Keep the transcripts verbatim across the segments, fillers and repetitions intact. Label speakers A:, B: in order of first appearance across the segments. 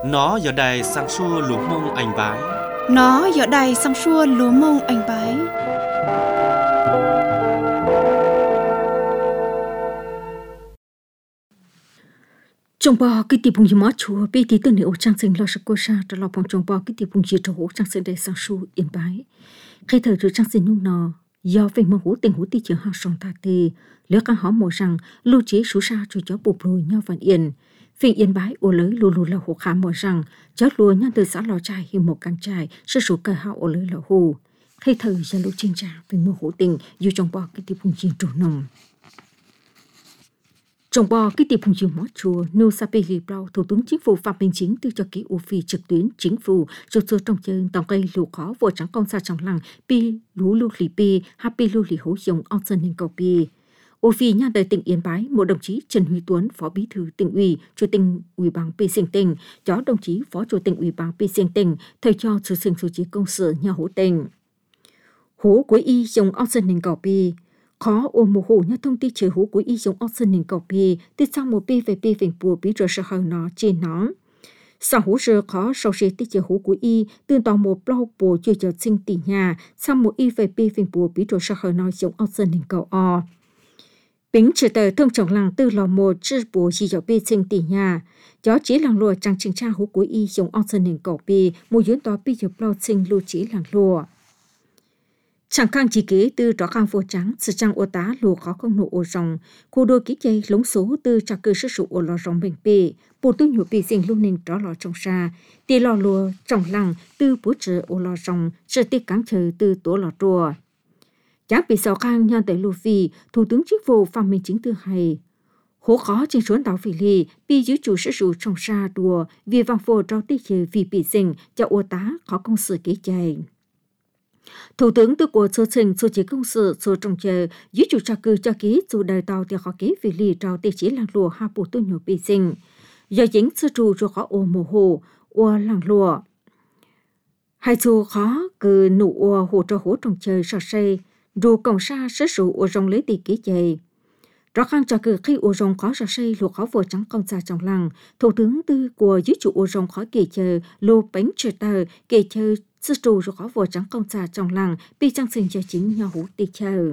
A: Nó giờ đây sang xua lúa mông anh bái.
B: Nó giờ đây sang xua lúa mông anh bái.
C: Trong bò cái tiệp bùng gì mót chùa bị tí tên ở trang sinh lo sự cô sa trở lọp bằng trong bò cái tiệp bùng gì trổ trang sinh đây sang xua yên bái. Khi thời rồi trang sinh nung nọ do về mong hú tình hú tí trường học song ta tê lỡ càng hỏi mùa rằng lưu chế số sa cho cháu bụp lùi nhau vạn yên. Phiên yên bái ô lưới lù lù là hồ khá mùa rằng cháu lùa nhân từ xã lò trai hi một càng trai sư số cờ hạo ô lưới là hồ. Khi thời ra lũ chinh trả về mùa hú tình dù trong bò cái tiệp bùng gì trổ nồng. Trong bò cái tiệp hùng chiều mót chùa, nô sa bê ghi bao Thủ tướng Chính phủ Phạm Minh Chính từ cho ký ô phi trực tuyến Chính phủ rồi rồi trong chân tổng cây lũ khó vô trắng con sa trong lăng pi lũ lũ lì pi happy lũ lì hố dòng ông sơn hình cầu pi. Ô phi nhà đời tỉnh Yên Bái một đồng chí Trần Huy Tuấn phó bí thư tỉnh ủy chủ tịch ủy ban pi sinh tỉnh cho đồng chí phó chủ tịch ủy ban pi sinh tỉnh thời cho sự sinh số chí công sự nhà hố tỉnh. Hố cuối y dòng ông sơn hình cầu pi khó ôm một hồ nhớ thông tin chơi hú của y giống option hình cầu pi tiếp sau một pi về pi về bùa bí rồi sẽ hơn nó trên nó sau hú giờ khó sau sẽ tích chơi hú của y từ tàu một bao bùa chơi cho sinh tỷ nhà sau một y về pi về bùa bí rồi sẽ hơn nó giống option hình cầu o bính chỉ tờ thông trọng làng từ lò một chữ bùa chỉ cho pi sinh tỷ nhà chó chỉ làng lùa trang trình tra hú của y giống option hình cầu pi một dưỡng tàu pi cho bao sinh lưu chỉ làng lùa chẳng khang chỉ kế từ đó khang vô trắng sự trang ô tá lùa khó không nổ ô rồng khu đôi ký chay lống số từ trả cơ sức sụ ô lò rồng bình bì bộ tư nhủ bì sinh lúc nên đó lò trong xa tì lò lùa trong lăng từ bố trợ ô lò rồng sự tiết cán trời từ tổ lò rùa chắc bị sao khang nhân tại lù phi Thủ tướng Chính phủ Phạm Minh Chính tư hay hố khó trên xuống đảo Phỉ Lì bì giữ chủ sức sụ trong xa đùa vì vang phô trao tiết chơi vì bì sinh cho ô tá khó công sự ký chay. Thủ tướng từ cuộc sơ trình sơ chế công sự sơ trong chờ giữ chủ trà cư cho ký dù đời tàu thì khó ký vì lì trao tê chế làng lùa hạ bộ tôi nhổ bị sinh. Do chính sơ trù cho khó ô mồ hồ, ô làng lùa. Hai dù khó cư nụ ô hồ cho hố trong chờ sọ xây, dù cổng xa sơ sụ ô rong lấy tì ký chày. Rõ khăn cho cư khi ô rong khó sọ xây lùa khó vừa trắng con xa trong làng, Thủ tướng từ của giữ chủ ô rong khó kỳ chờ lô bánh chờ tờ kỳ chờ sư trù rồi có vợ trắng công trà trong làng bị trang sinh cho chính nhau hú tì chờ.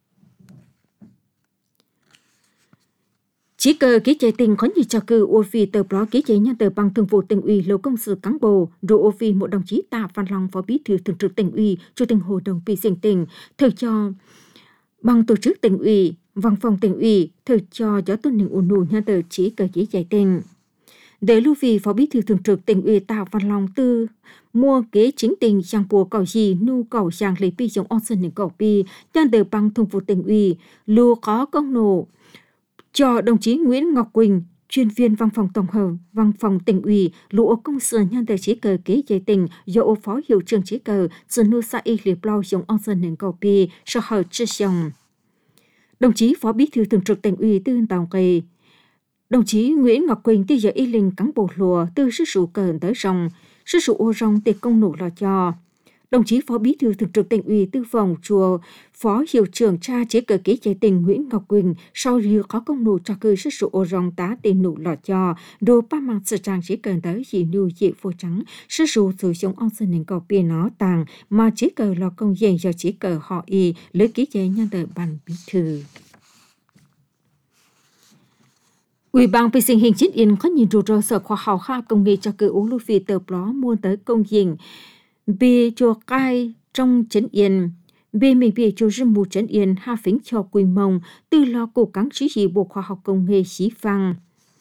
C: Chỉ cờ ký chế tình có nhiều trò cư ô phi tờ blog ký chế nhân tờ bằng thường vụ tỉnh ủy lâu công sự cán bộ rồi ô phi một đồng chí Tạ Văn Long phó bí thư thường trực tỉnh ủy chủ tịch hội đồng pi sinh tỉnh thời cho bằng tổ chức tỉnh ủy văn phòng tỉnh ủy thời cho gió tuần ninh ổn nụ nhân tờ chỉ cờ ký chế tình. Để lưu vì phó bí thư thường trực tỉnh ủy Tạ Văn Long tư mua kế chính tình sang bùa cầu gì nu cầu sang lấy pi giống on sân những cầu pi nhân đời bằng thường vụ tỉnh ủy lưu có công nổ cho đồng chí Nguyễn Ngọc Quỳnh chuyên viên văn phòng tổng hợp văn phòng tỉnh ủy lưu công sự nhân đời chỉ cờ kế chế tình do ô phó hiệu trưởng chỉ cờ sự nu sa y liệp lao giống on sân những cầu pi sau hở chưa xong đồng chí phó bí thư thường trực tỉnh ủy tư tòng kỳ đồng chí Nguyễn Ngọc Quỳnh tí giờ y linh cán bộ lùa từ sức sụ cờn tới rồng, sức sụ ô rong tê công nổ lò cho. Đồng chí phó bí thư thường trực tỉnh ủy tư phòng chùa phó hiệu trưởng cha chế cờ ký chế tình Nguyễn Ngọc Quỳnh sau riêng có công nổ cho cư sức sụ ô rong tá tê nổ lò cho đồ ba mang sự trang chế cờn tới chỉ lưu dị phô trắng sức sụ sử dụng ông sân nền cầu bia nó tàng mà chế cờ lò công dành do chế cờ họ y lấy ký chế nhân đời bàn bí thư. Ủy ban pi sinh hình chính yên có nhìn rủi ro sở khoa học kha công nghệ cho cơ ố lưu phi tờ bló mua tới công diện bì chùa cai trong chính yên bì mình bì chùa rừng mù chính yên ha phính cho quy mông từ lo cổ cắn chỉ gì bộ khoa học công nghệ xí phăng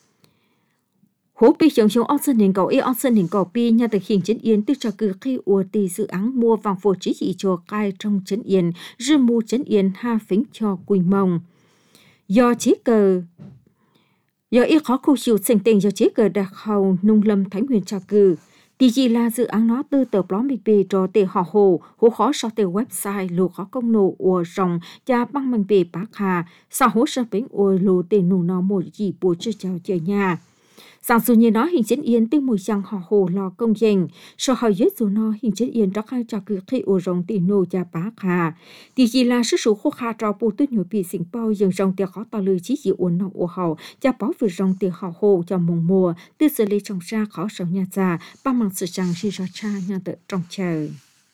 C: hố bì chống chống ong sân hình cầu ong sân hình cầu bì nhà từ hình chính yên từ cho cơ khi ua tì dự án mua vàng phổ chỉ gì chùa cai trong chính yên rừng mù chính yên ha phính cho quy mông do chỉ cờ do ít khó khu chịu sinh tình do chế cờ đặc hầu nông lâm Thánh Huyền trà cử thì chỉ là dự án nó từ tờ blog mp cho tề họ hồ hố khó so tề website lô khó công nổ ua rồng và băng mình bề bác hà sao hố sơ bánh ua lô tề nụ nó một gì bùa chưa chào chờ nhà Sáng dù như nó hình chiến yên từ mùi sang họ hồ lò công dành, sau hỏi dưới dù nó hình chiến yên đó khai cho cứ khi ổ rồng tì nô gia bá khá. Thì chỉ là sức số khô khá trò bù tuyết nhồi bì xỉnh bao dừng rồng tiệc khó tà lư chí dị ổn nọng ổ hậu, gia báo vừa rồng tiệc họ hồ cho mùng mùa, tư xử lý trong ra khó sầu nhà già, ba mạng sự chẳng khi rõ cha nhà tự trong chờ.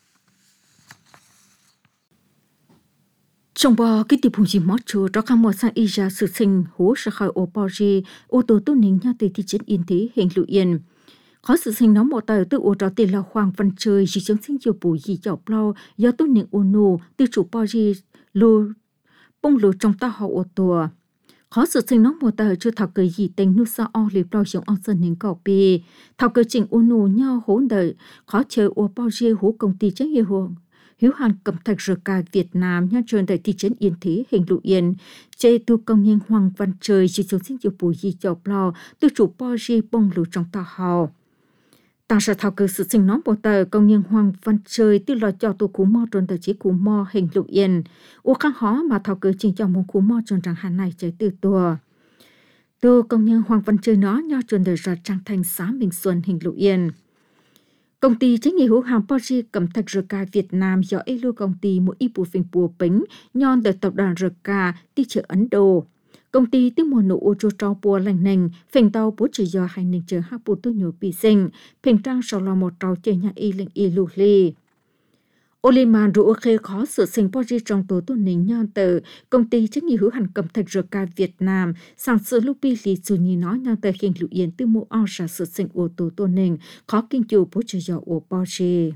C: Trong bò cái tiệp hùng gì mót chùa đó khám mò sang y ra sự sinh hố sẽ khỏi ô bò gì ô tô tu nính nha từ thị trấn yên thế hình lụ yên khó sự sinh nó một tờ từ ô trò tiền là hoàng văn chơi chỉ chống sinh chiều bù gì chọc lo do tu nính ô nô từ chủ bò gì lù bông lù trong ta họ ô tô khó sự sinh nó một tờ chưa thảo cười gì tình nu sa o liệp lo giống on sơn nính cỏ bì thảo cười trình ô nô nhau hỗn đợi khó chơi ô bò gì hố công ty trách hiệu hưởng hiếu hàn cầm thạch rửa ca Việt Nam nha trường tại thị trấn Yên Thế hình lụ yên chế tu công nhân Hoàng Văn Trời chỉ chống sinh chiều bùi gì chọc lo từ chủ bò gì bông lù trong ta hào ta sẽ thảo cử sự sinh nó bộ tờ công nhân Hoàng Văn Trời từ lo cho tu cú mò trốn tờ chế cú mò hình lụ yên ô kháng hó mà thảo cử trình cho mong cú mò trốn rằng hà này chế từ tua tu công nhân Hoàng Văn Trời nó nha trường đời ra trang thành xã Bình Xuân hình lụ yên công ty trách nhiệm hữu hạn Porsche cầm thạch rờ ca Việt Nam do elu công ty một ít bộ phim bùa bính nhon từ tập đoàn rờ ca đi chợ Ấn Độ công ty tiếng mùa nụ ô tô trâu bùa lành nành phèn tàu bố chỉ do hai nền chờ hấp bùa tu nhổ bị sinh phèn trang sau lò một trâu chơi nhà y lệnh y lù li Oliman rủ khê khó sự sinh Porsche trong tổ tu nính nhon từ công ty trách nhiệm hữu hạn cầm thạch rờ ca Việt Nam sản xuất lúc bi lì dù như nói nhon từ khiên lụ yên từ mùa ao ra sự sinh ô tô tu nính khó kinh chủ bố chỉ do ô Porsche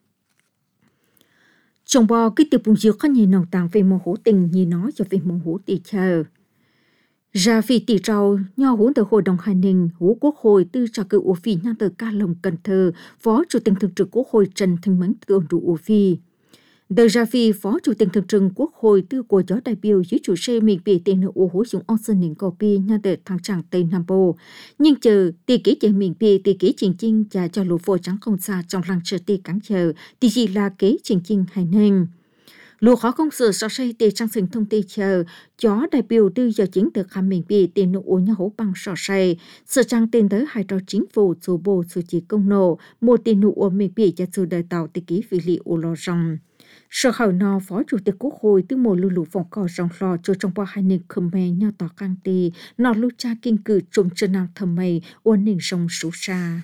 C: trong bò cái tiệp bùng diệu khó nhìn nòng tàng về mong hữu tình như nói cho về mong hữu tỷ chờ ra vì tỷ trâu nho hữu từ hội đồng Hải Ninh hữu quốc hội tư trả cử ổ phi nhon từ ca lồng Cần Thơ phó chủ tịch thường trực quốc hội Trần Thanh Mẫn từ ổn đủ ổ phi đời ra phi phó chủ tịch thường trực quốc hội tư của gió đại biểu dưới chủ xe mình bị tiền ở ô hố dùng on sơn nền copy pi nhà đời thằng chàng tây nam bộ nhưng chờ tỷ kế chế mình bị tỷ kế trình chinh và cho lũ phôi trắng không xa trong làng chờ tỷ cắn chờ tỷ gì là kế trình chinh hay nên lũ khó công sự sau xây tỷ trang sinh thông tin chờ gió đại biểu tư giờ chính từ khám mình bị tiền nụ ô nhà hố bằng sau xây sự trang tiền tới hai trò chính phủ số bộ số chỉ công nổ một tiền nụ ô mình bị cho sự đời tàu tỷ kế phi lì ô lo rong sở khảo nò phó chủ tịch quốc hội từ một lưu lũ phòng cỏ rong lo cho trong ba hai nền Khmer nhau tỏ căng tì nọ lưu cha kinh cử trùng chân nào thầm mây ôn nền sông số xa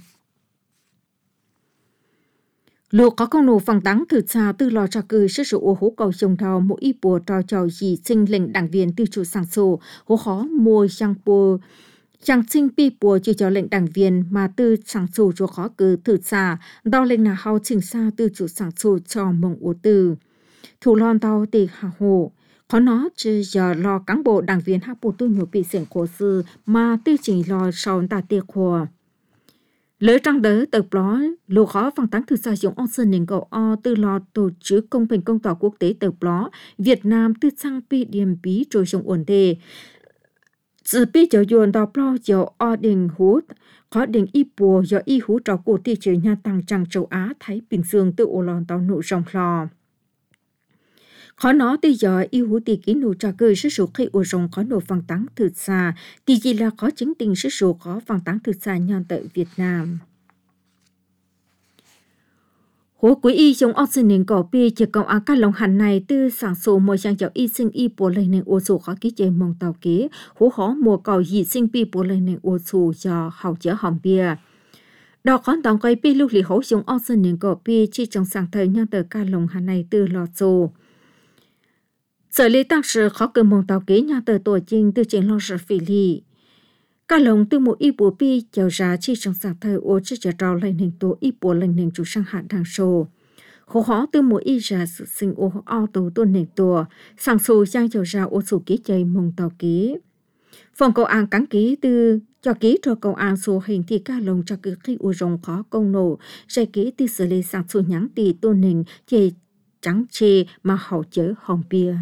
C: lũ có công nổ phẳng tắng từ xa từ lò cho cử sức rủ hố cầu trồng thảo mỗi ít bùa trò trò gì sinh lệnh đảng viên từ chủ sản sổ hố khó mua sang bùa chẳng sinh pi bùa chỉ cho lệnh đảng viên mà từ sản sổ cho khó cử từ xa đo lệnh là hao chỉnh xa từ chủ sản sổ cho mong ổ từ thủ lon tàu tỷ hạ hồ khó nó chỉ giờ lo cán bộ đảng viên hạ bộ tu nhiều bị xẻng cổ sư mà tư chỉnh lo sau ta tiệc hòa lỡ trăng đỡ tập đó lô khó phẳng tán từ xa dùng on sơn nền cầu o từ lo tổ chức công bình công tỏ quốc tế tập đó Việt Nam từ sang pi điểm bí rồi dùng ổn đề sự biết cho yuan đào plo cho ở đình hút có đình y bùa do y hút trò của thị trường nhà tăng trang châu Á Thái Bình Dương từ ô lòn tàu nụ rong lò khó nó từ giờ y hút tỷ kỹ nụ trò cười sức số khi ô rong có nổ phẳng tán từ xa thì chỉ là có chính tình sức số có phẳng tán từ xa nhon tại Việt Nam hố quý y trong ốc sinh nền cỏ bì chỉ cộng á các lòng hẳn này từ sản số mùa sang cho y sinh y bố lấy nền ô số khó ký chế mong tàu kế hố khó mùa cầu dị sinh bì bố lấy nền ô số cho hậu chữa hỏng bia đào khó tổng cây bì lúc lì hố trong ốc sinh nền cỏ bì chỉ trong sáng thời nhau tờ các lòng hẳn này từ lọt số sở lý tăng sự khó cơ mong tàu kế nhau tờ tổ trình từ trình lo sở phỉ lì các lồng từ một y bùa pi chào ra chỉ trong sáng thời ô chỉ chờ trao lên hình tổ y bùa lên hình chủ sang hạn đằng sổ khó khó từ một y ra sự sinh ô ao tổ tôn nền tổ sang sổ sang chào ra ô sổ ký chơi mong tàu ký phòng cầu an cắn ký từ cho ký cho cầu an số hình thì các lồng cho cứ khi ô rồng khó công nổ giải ký từ xử lý sang sổ nhắn tì tôn nền chê trắng chê mà hậu chở hồng bia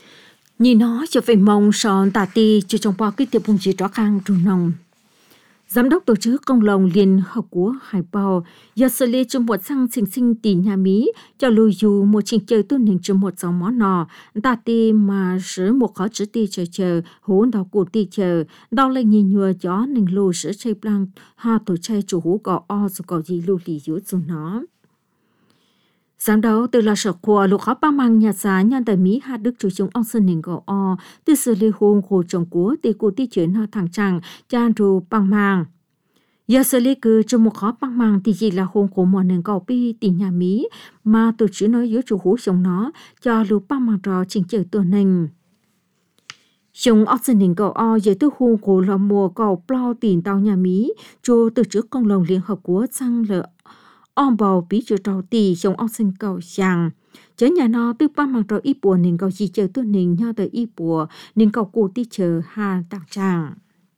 C: nhìn nó cho phải mong sòn tà ti cho trong bao cái tiệp hùng chỉ rõ khang trù nồng Giám đốc tổ chức công đồng Liên Hợp Quốc Hải Bào, giờ xử lý trong một sang sinh sinh tỷ nhà Mỹ, cho lưu dù một trình chơi tuân hình trong một dòng món nọ, ta tì mà sử một khó chữ tì chờ chờ, hốn đào cụ tì chờ, đào lên nhìn nhua gió nâng lưu sử chơi blanc, ha tổ chơi chủ hú gò o dù gò gì lưu lì dũ dù nó. Sáng đầu từ là sở của lục khó băng mang nhà giá nhân tại Mỹ hạ đức chủ chúng ông sân nền gò o, từ xử lý hôn của chồng của tỷ cụ tỷ chuyển họ thẳng chẳng, chan rù băng mang. Giờ xử lý cứ trong một khó băng mang thì chỉ là hôn của mọi nền gò bi tỷ nhà Mỹ, mà tổ chức nói giữa chủ hú chồng nó, cho lục băng mang trò trình trở tuần nền. Chúng ông sân nền gò o dưới tư hôn của là mùa gò plau tiền tàu nhà Mỹ, cho từ trước công đồng Liên Hợp Quốc sang lợ ông bầu bí chủ trâu tì trong ông sinh cầu rằng chớ nhà nó tư ba mang trâu y bùa nên cầu gì chờ tôi nên nhau tới y bùa nên cầu cụ tí chờ hà tạc tràng.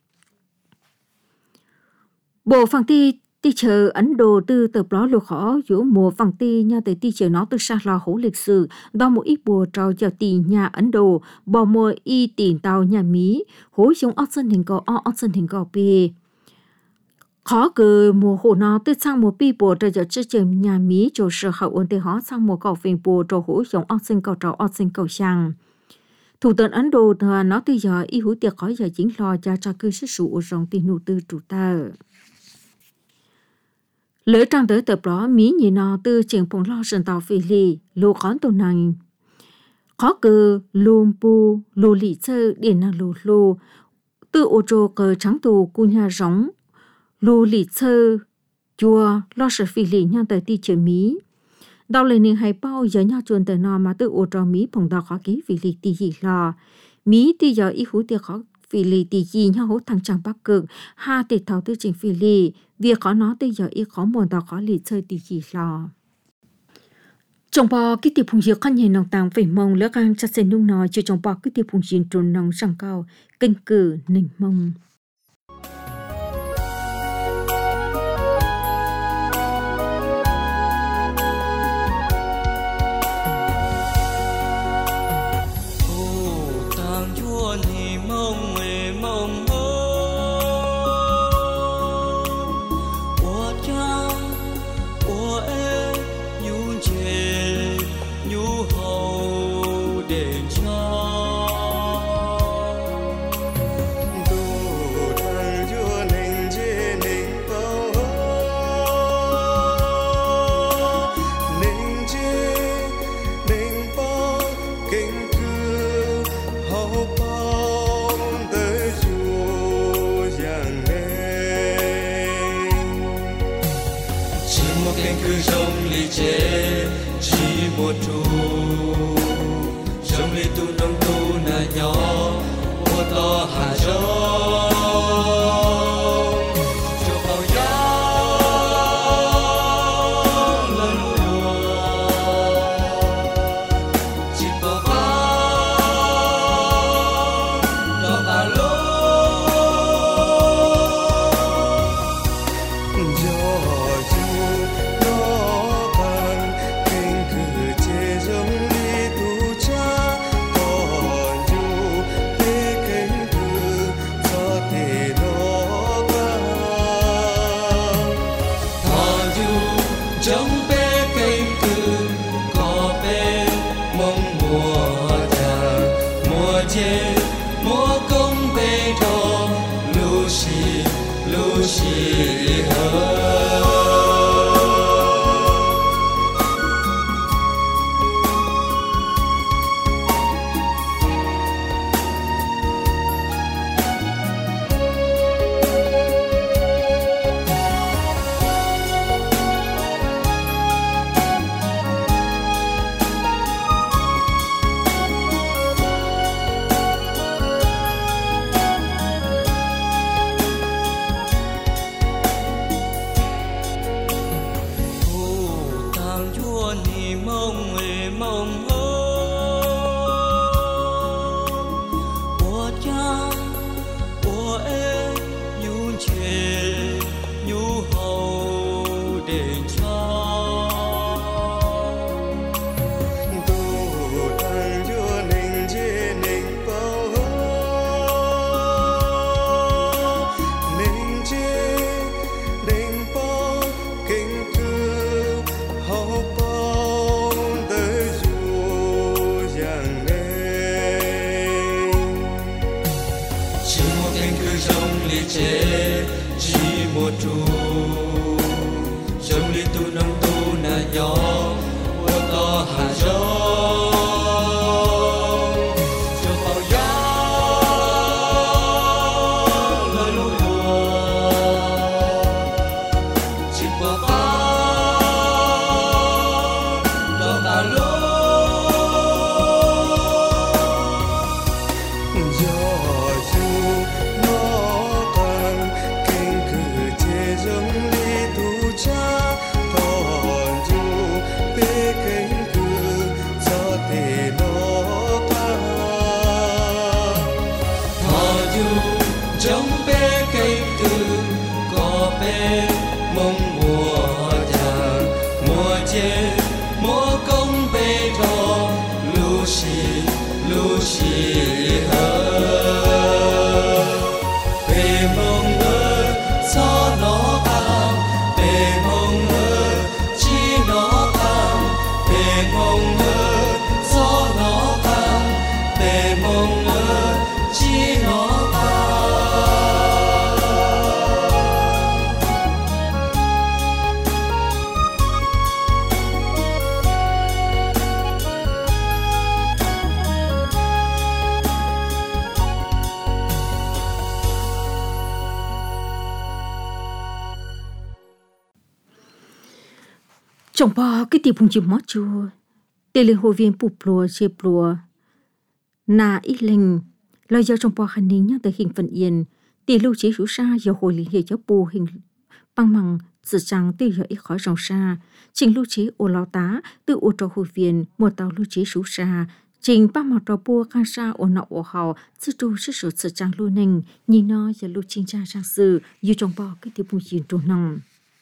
C: Bộ phẳng ti tí chờ Ấn Độ tư tập đó lục khó giữa mùa phẳng ti nhau tới tí chờ nó tư xa lò hữu lịch sử đó một ít bùa trâu giờ tì nhà Ấn Độ bỏ mùa y tiền tàu nhà Mỹ hối trong ông sinh hình cầu o ông sinh hình cầu bì. Khó cứ mùa hồ nó tới sang mùa bi bộ trở giờ chơi chơi nhà Mỹ cho sự hậu ổn để họ sang mùa cầu phình bộ cho hỗ giống ốc sinh cầu trò ốc sinh cầu sang. Thủ tướng Ấn Độ thờ nó tới giờ y hữu tiệc khỏi giờ chính lo cho cho cư sức sụ rộng tình nụ tư chủ tờ. Lỡ trang tới tập đó Mỹ nhìn nó từ trường phong lo sân tàu phi lì lô khón tổ năng. Khó cứ lùm bù lô lì chơ điện năng lô lô từ ô trô cờ trắng tù cu nhà rống lù lì chơ chùa lo sợ phi lì nhau tới ti chơi Mỹ đào lên nên hay bao giờ nhau chuồn tới nọ mà từ ô trò Mỹ phòng đào khó ký phi lì ti gì lo Mỹ ti giờ ít hú tiệc khó phi lì ti gì nhau hú thằng chàng bắc cực ha tiệt thảo tư trình phi lì việc khó nó ti giờ ít khó muốn đào khó lì chơi ti gì lo trong bò cái tiệp phùng diệt khăn nhìn nòng tàng về mông lỡ gang chặt sen nung nói cho trong bò cái tiệp phùng diệt trồn nòng sang cao kinh cử nỉnh mông.
D: cứ trong ly chế chỉ một trụ trong ly tu nông tu na nhỏ ô to hà rong cho bao gió lời lũ lùa chỉ qua phá cho ta lối trong bể cây từ có bể mong mùa già mùa chế mùa công bể thọ lu xì lu xì hơ bể mong ơ gió nó ám bể mong ơ chi nó ám bể mong ơ gió nó ám bể mong ơ chi nó
C: trong bao cái tiệp hùng chim mót chua tê lê hồ viên bụp lùa chê lùa na ít linh lo do trong bao khăn nín nhá tới hình phận yên tê lưu chế rủ sa do hồi liên hệ cho bù hình băng măng sự trang tê giờ ít khỏi rong sa trình lưu chế ô lao tá từ ô trò hồ viên một tàu lưu chế rủ sa trình ba mặt trò bùa can sa ô nọ ô hào sự trù sự sự sự trang lưu nình nhìn nó giờ lưu chính cha trang sự như trong bao cái tiệp hùng chim trù nòng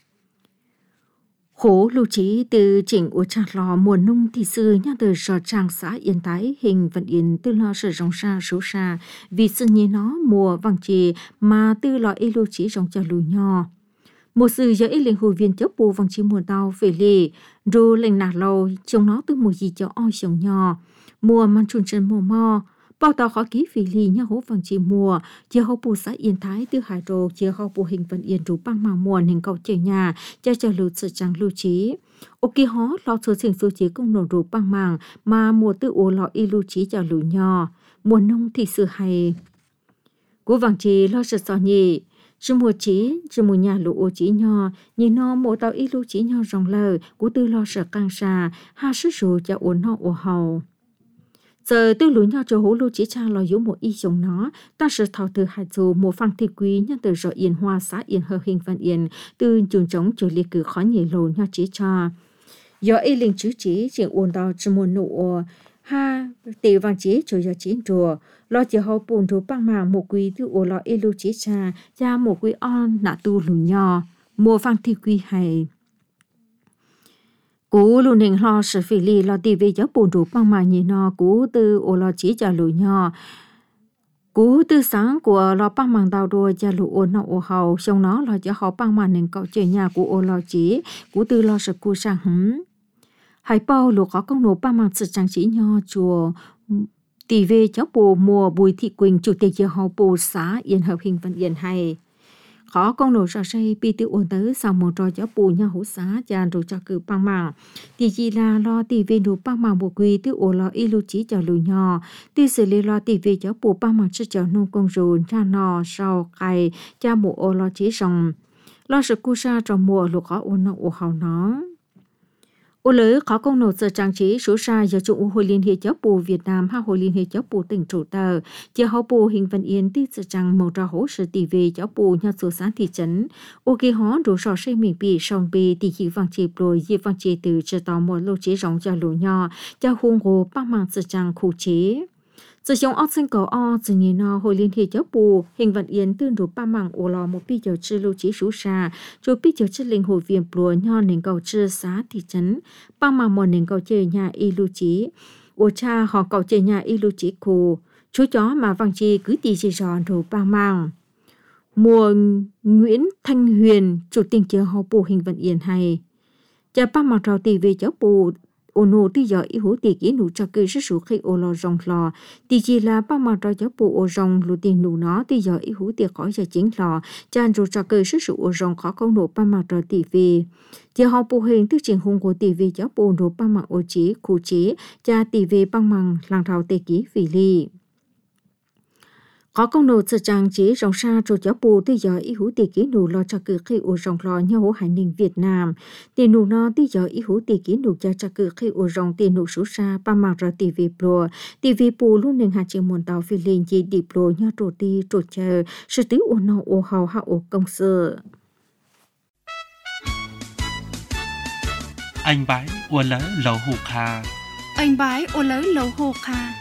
C: khổ lưu trí từ chỉnh của trà lò mùa nung thì sư nhá từ sở trang xã yên tái hình vận yên từ lo sở rong sa số sa vì sự nhé nó mùa vàng trì mà từ lo y lưu trí rong trà lùi nho một sự giờ y linh hồ viên chấp bù vàng trì mùa đau về lì rồi lệnh nạt lâu trong nó từ mùa gì cho oi sòng nho mùa man chun chân mùa mò bao tàu khó ký vì lì nhá hố vàng trì mùa chia hậu bù xã yên thái từ hải đồ chia hậu bù hình vận yên rú băng màng mùa nên cầu chơi nhà cho cho lưu sự trang lưu trí ok hó lo số sinh số chế công nổ rú băng màng mà mùa tự ô lọ y lưu trí cho lưu nho mùa nông thì sự hay của vàng trì lo sự so nhị chứ mùa trí chứ mùa nhà lũ ô trí nho nhìn nó mùa tàu y lưu trí nho rong lời của tư lo sợ căng xa ha sức rủ cho ổn họ ô hầu giờ tư lũ nhau cho hố lưu chỉ cha lo yếu một y giống nó ta sẽ thảo từ hải dù một phăng thị quý nhân từ rõ yên hoa xã yên hơ hình văn yên từ trường trống trở liệt cử khó nhảy lồ nhau chỉ cha do y linh chữ chỉ chuyện ổn đào cho một nụ ha tỷ vàng chỉ cho giờ chiến rùa lo chỉ hậu bùn rùa băng màng một quý từ ổ lo y lưu chỉ cha cha một quý on nạ tu lũ nhau một phăng thị quý hay cú luôn hình lo sự phi li lo tì về giáo bùn rủ băng mà nhìn nó cú từ ô lo chỉ trả lụi nhỏ cú từ sáng của lo băng màng đào đùa trả lụi ô nó ô hầu xong nó lo cho họ băng mà nên cậu chơi nhà của ô lo chỉ cú từ lo sự cú sang hứng hai bao lụa có công nổ băng màng sự trang trí nhỏ chùa tì về giáo bù mùa Bùi Thị Quỳnh chủ tịch giáo họ bù xã Yên Hợp Hình Văn Yên hay khó con nổ ra say pi tiêu ổn tới sau một trò chó bù nhau hỗ xá chàn rồi cho cử băng mạng thì chỉ là lo tì về đủ băng mạng một quy tiêu ổn lo y lưu trí cho lùi nhỏ thì xử lý lo tì về chó bù băng mạng sẽ cho nông công rồi ra nò sau cày cha mùa ô lo trí rồng lo sự cu sa trong mùa lục khó ổn nó ổ hào nó ô lưới khó công nổ giờ trang trí số sa giờ chủ hội liên hệ giáo bù Việt Nam ha hội liên hệ giáo bù tỉnh chủ tờ giờ họ bù hình văn yên tí giờ trang màu trà hỗ sự tỷ về giáo bù nhà số xã thị trấn ô kê hó đủ sò xây mình bị sòng bì tỷ chỉ vàng chỉ bồi di vàng chỉ từ chờ tàu một lô chế rộng cho lũ nhỏ cho hung hồ bác mang giờ trang khu chế giờ trong ốc sinh cầu o giờ nhìn nó hội liên hệ giáo bù hình văn yên tương đủ ba mảng ô lò một pi giờ chư lưu chí số sa rồi pi giờ chư linh hội viên bùa nho nền cầu chư xã thị trấn ba mảng một nền cầu chơi nhà y lưu chí ô cha họ cầu chơi nhà y lưu chí khu chú chó mà vàng chi cứ tì chỉ giòn đủ ba mảng mùa Nguyễn Thanh Huyền chủ tình chờ họ bù hình văn yên hay cha ba mảng trào tì về giáo bù ô nô tí giờ ý hữu tì kỹ nụ cho cơ sức sủ khi ô lo rong lò tì chỉ là ba mà cho cháu bộ ô rong lù tiền nụ nó tí giờ ý hữu tì khỏi giờ chính lò chan rồi cho cơ sức sủ ô rong khó công nụ ba mà cho tì vì chỉ họ bộ hình tức trình hùng của tì vì cháu bộ nụ ba mà ô chí khu chí cha tì vì băng bằng làng thảo tì kỹ vì ly có công nô sự trang trí rong xa rồi cháu bù tới giờ ý hữu tỷ kỹ nụ lo cho cử khi ô rong lo nhau hải ninh Việt Nam tiền nụ nó tới giờ ý hữu tỷ kỹ nụ cho cho cử khi ô rong tiền nụ số xa ba mặt rồi tỷ vi pro tỷ vi bù luôn nên hạt trên môn tàu phi lên gì đi pro nhau trổ ti trổ chờ sự tứ ô nó ô hào hạ ô công sự
A: anh bái ua lỡ lầu hụt hà
B: anh bái ô lỡ lầu hộp hà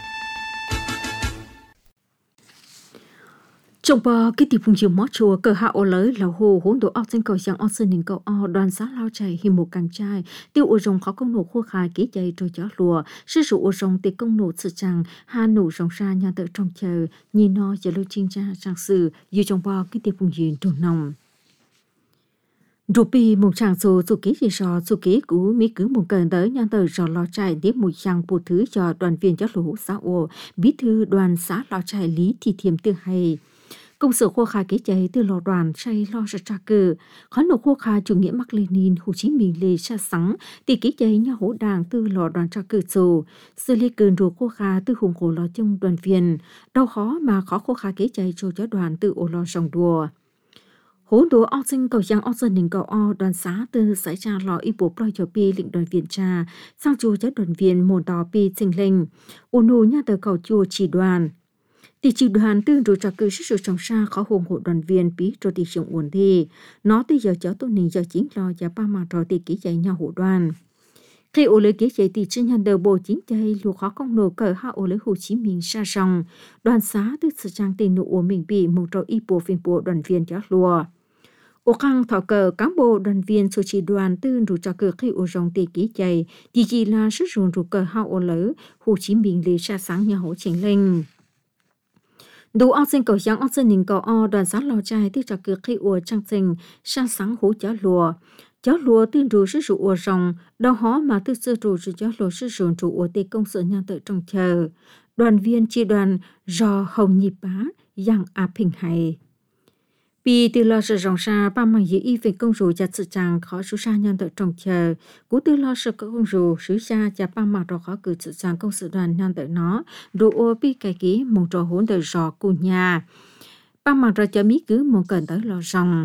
C: trong bờ cái tiệp phùng chiều mót chùa cờ hạ ô lới là hồ hỗn độ ốc trên cầu giang ốc sơn đình cầu o đoàn xã lao chảy hi một càng trai tiêu ô rồng khó công nổ khô khai kỹ chạy rồi chó lùa sư sự ô rồng tì công nổ sự chẳng hà nổ rồng xa nhà tự trong chờ nhìn nó giờ lưu chinh cha trang sử dù trong bờ cái tiệp phùng chiều trồn nồng Rupi một chàng số số ký gì so số ký của Mỹ cứ một cơn tới nhân tờ so lo chạy tiếp một chàng bộ thứ cho đoàn viên giáo lũ xã ô bí thư đoàn xã lo chạy lý thị thiềm tư hay công sở khô khai kế chạy từ lò đoàn say lo ra tra cử khó nổ khô khai chủ nghĩa Mác Lênin Hồ Chí Minh lê xa sắng thì kế chạy nhà hỗ đảng từ lò đoàn tra cử số xử lý cơn rùa khô khai từ hùng cổ lò trong đoàn viên đau khó mà khó khô khai kế chạy cho cho đoàn từ ô lò rồng đùa hỗn độ ốc sinh cầu giang ốc dân đình cầu o đoàn xã từ xảy ra lò y bộ ploi cho pi lĩnh đoàn viên cha sang chùa cho đoàn viên môn tò pi sinh linh ôn nô nhà tờ cầu chùa chỉ đoàn tỷ chỉ đoàn tương rồi trả cử sức sự trong xa khó hùng hộ đoàn viên bí cho tỷ trưởng ổn thi nó tới giờ cháu tôi nình giờ chính lo và ba mà rồi tỷ ký dạy nhau hộ đoàn khi ô lấy ký dạy tỷ trên nhà đầu bộ chính chạy lùa khó công nổ cờ hạ ô lấy Hồ Chí Minh xa sòng đoàn xã từ sự trang tiền nụ của mình bị một trò y bộ phiên bộ đoàn viên cháu lùa ô khang thọ cờ cán bộ đoàn viên số chỉ đoàn tư rủ cho cờ khi ô rong tì ký chạy thì chỉ là sức rùn rủ cờ hao ô lỡ Hồ Chí Minh lì xa sáng nhà hỗ chính linh đủ ốc sinh cầu giang ốc sinh ninh cầu o đoàn xã lò trai tư cho cờ khi ô trang sinh xa sáng hỗ cháu lùa cháu lùa tư rủ sức rủ ô rong đau hó mà tư sư rủ rủ cháu lùa sức rùn rủ ô tì công sự nhà tự trong chờ đoàn viên chi đoàn do hồng nhịp bá giang áp hình hay vì từ lo sự rong xa ba mang dĩ y về công rủ chặt sự chàng khó số xa nhân tự trong chờ cú từ lo sự công rủ sứ xa chặt ba mang rồi khó cử sự chàng công sự đoàn nhân tự nó đủ ô bi cải ký một trò hỗn đời rò của nhà ba mang rồi cho mỹ cứ một cần tới lo rong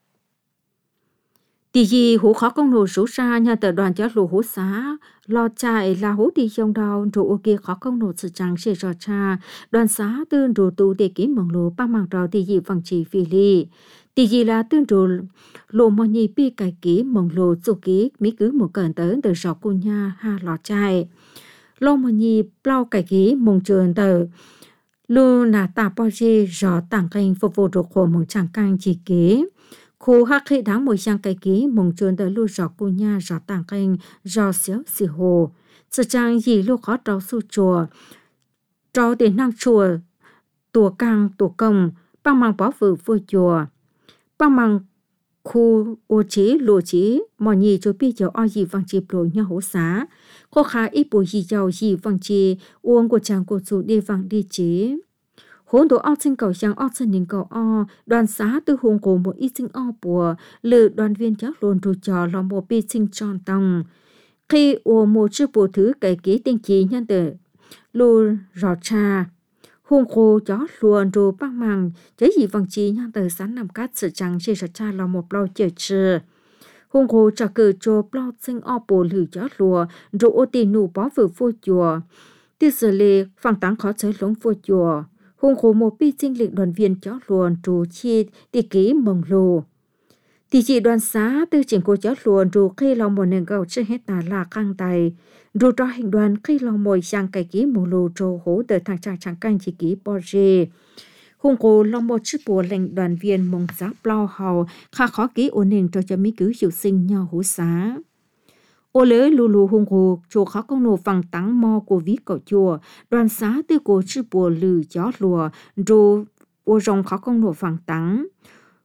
C: tỷ gì hú khó công nổ số xa nhà tự đoàn cho lũ hú xá lo chạy là hú đi trong đầu rồi ô kia khó công nổ sự chàng sẽ rò cha đoàn xá tương rồi tù để ký mong lũ ba mang rồi tỷ gì bằng chỉ phi ly tỷ gì là tương rồi lũ mò nhì pi cải ký mong lũ chủ ký mỹ cứ một cần tới từ rò của nhà ha lo chạy lo mò nhì bao cải ký mong trường từ lũ nà tà bao gì rò tảng kênh phục vụ được khổ mong chẳng căng chỉ ký khu hắc khi đáng mùi sang cây ký mong chuồn tới lưu giọt cô nha giọt tàng kênh giọt xéo xì hồ sự trang gì lưu khó trao su chùa trao tiền năng chùa tùa càng tùa công bằng mang bó vự vô chùa bằng mang khu ô chế lộ chế mò nhì cho biết cháu o gì vang chì lộ nhau hỗ xá khó khá ít bùi gì giàu gì vang chì uống của chàng của chủ đi vang đi chế hỗn độ ốc sinh cầu giang ốc sinh ninh cầu o đoàn xã từ hùng cổ một ít sinh o bùa lự đoàn viên cháu luôn rù trò là một bi sinh tròn tông khi ô một chiếc bộ thứ cải ký tinh trí nhân tử lù rò cha hùng cổ cháu luôn rù băng màng chế gì vòng trí nhân tử sáng nằm cát sự chẳng chỉ rò cha là một bao chờ chư hùng cổ cho cử cho bao sinh o bùa lử cháu lùa rù ô tì nụ bó vừa vô chùa tư xử lì phẳng táng khó chơi lống vô chùa hùng khổ một bi sinh lịch đoàn viên cháu luồn trù chi tỷ ký mong lù tỷ chỉ đoàn xã tư chỉnh của cháu luồn trù khi lòng một nền gạo chưa hết tà là căng tay rù cho hình đoàn khi lòng mồi sang cải ký mong lù trù hố từ thằng chàng chẳng canh chỉ ký bò rê hùng khổ lòng một chiếc bùa lệnh đoàn viên mong giáp lao hào khá khó ký ổn định cho cho mỹ cứ hiệu sinh nhau hố xá ô lỡ lù lù hùng hồ chùa khó công nổ phẳng tắng mò của ví cậu chùa đoàn xá tư cổ chư bùa lử gió lùa rô ô rồng khó công nổ phẳng tắng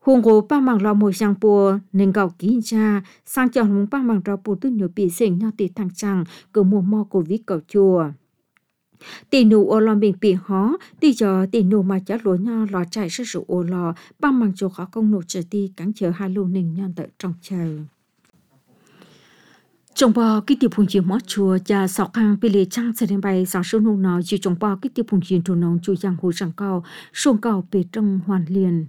C: Hùng gỗ ba mảng lò mồi sang bùa nên gạo kín cha sang chọn mùng ba mảng rau bùa tôi nhiều bị sinh nhau tì thằng chàng cứ mùa mò của vít cậu chùa. Tì nụ ô lò mình bị hó tì giờ tì nụ mà chả lúa nhau lò chạy sức rượu ô lò ba mảng chỗ khó công nụ trở tì cắn chờ hai lô nình nhân tại trong chờ. Trong bò cái tiệp hùng chiếm mót chùa cha sọ khang bị lệ trăng sẽ đến bay sáng sớm nông nói chỉ trong bò cái tiệp hùng chiếm trù nông chui giang hồ răng cao xuông cao bề trong hoàn liền.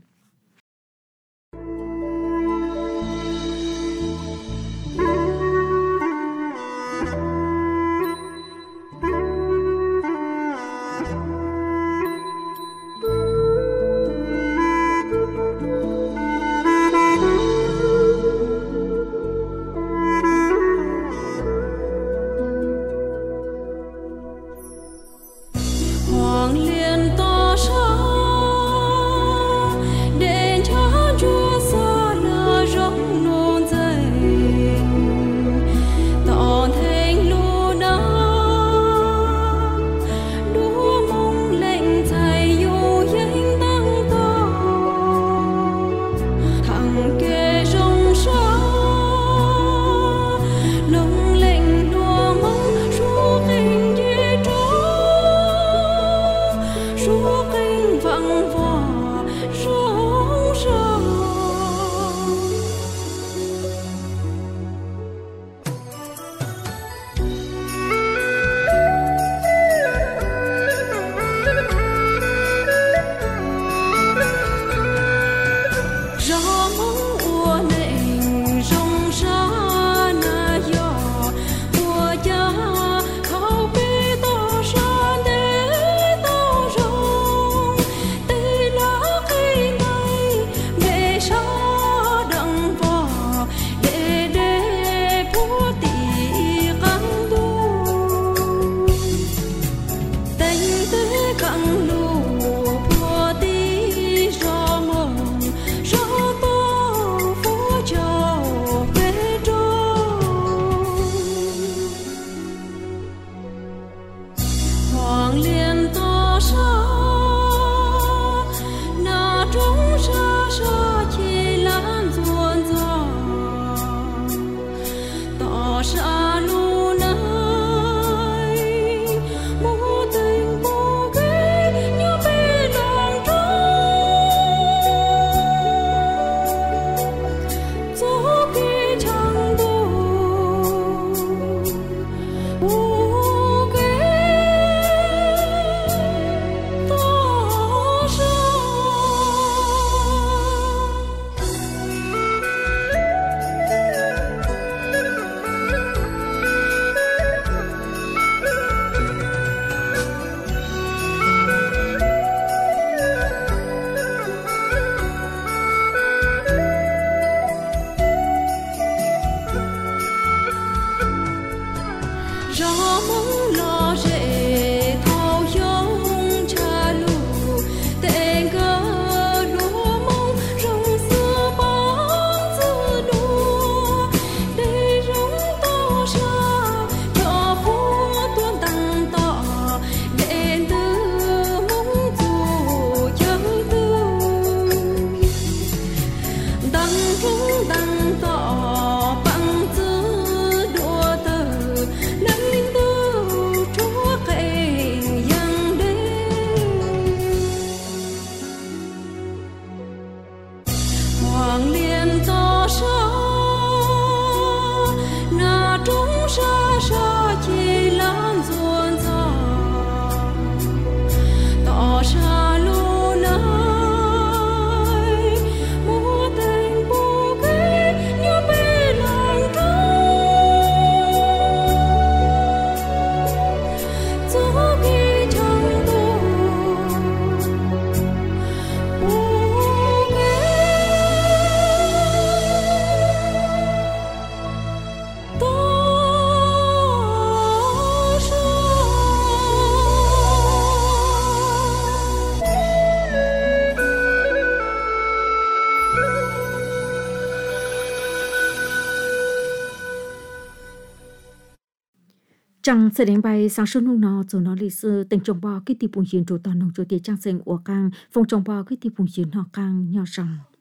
C: Trăng sẽ đến bay sáng sớm nông nọ rồi nó lịch sử tình trồng bò cái tiệp bùng chiến trụ toàn nông chỗ tiệt trang sinh của cang phong trồng bò cái tiệp bùng chiến họ cang nhỏ rằng